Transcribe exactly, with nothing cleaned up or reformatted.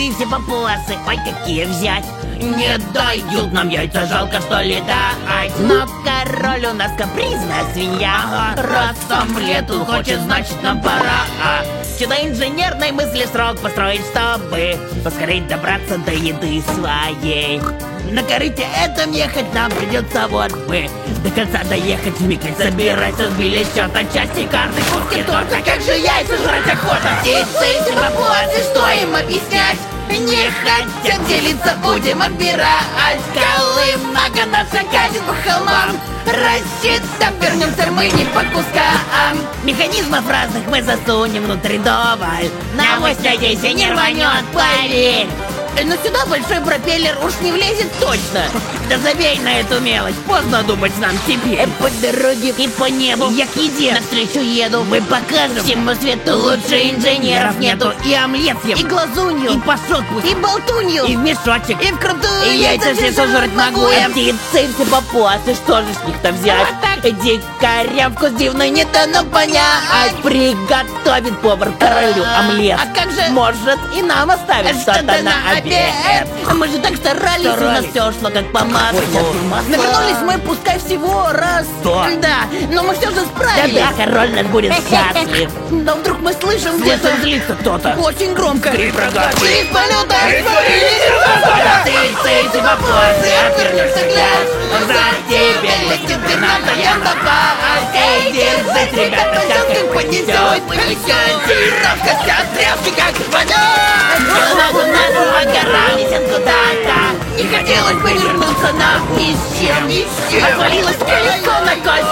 вы все папуасы. Ой, какие взять? Не дают нам яйца, жалко что ли, да? Ай, но король у нас капризная свинья. Ага. Раз сам в лету хочет, значит нам пора. А чудо инженерной мысли срок построить, чтобы поскорее добраться до еды своей. На корыте этом ехать нам придется вот бы до конца доехать вмиг, собирать разбили счет от части карты, куски торта. Как же яйца жрать охота? Птицы, папуасы, что им объяснять? Не хотят делиться, будем отбирать. Колымага наша катит по холмам, рассчитав, вернемся мы не по кускам. Механизмов разных мы засунем внутрь доволь. На авось надейся, не рванет, поверь. Но сюда большой пропеллер уж не влезет точно. Да забей на эту мелочь, поздно думать нам теперь. По дороге и по небу я к еде навстречу еду. Мы покажем всему свету, лучше инженеров нету. И омлет съем, и глазунью, и пашот пусть, и болтунью, и в мешочек, и в крутую, и яйца все сожрать могу. А птицы все папуасы, что же с них-то взять? Дикарям вкус дивный не дано понять. Приготовит повар королю омлет. А как же? Может и нам оставит что-то на обед. Мы же так старались, старались, у нас все шло как по маслу. Навернулись мы, пускай всего раз. Что? Да, но мы все же справились. Да, да, король нас будет счастлив. Но вдруг мы слышим где-то злится кто-то. Очень громко. Крик рогатый. Из полета испарились рогатая. Ты, ты, папуасы, отвернешься взгляд. За тебя летит гранатая напасть. Эй, держись, ребята, сейчас как понесет. Понесет, тиров костят, тряпки как вода. Гора несет куда-то. Не хотелось бы вернуться нам ни с чем, ни с чем. Отвалилось колесо на колесе.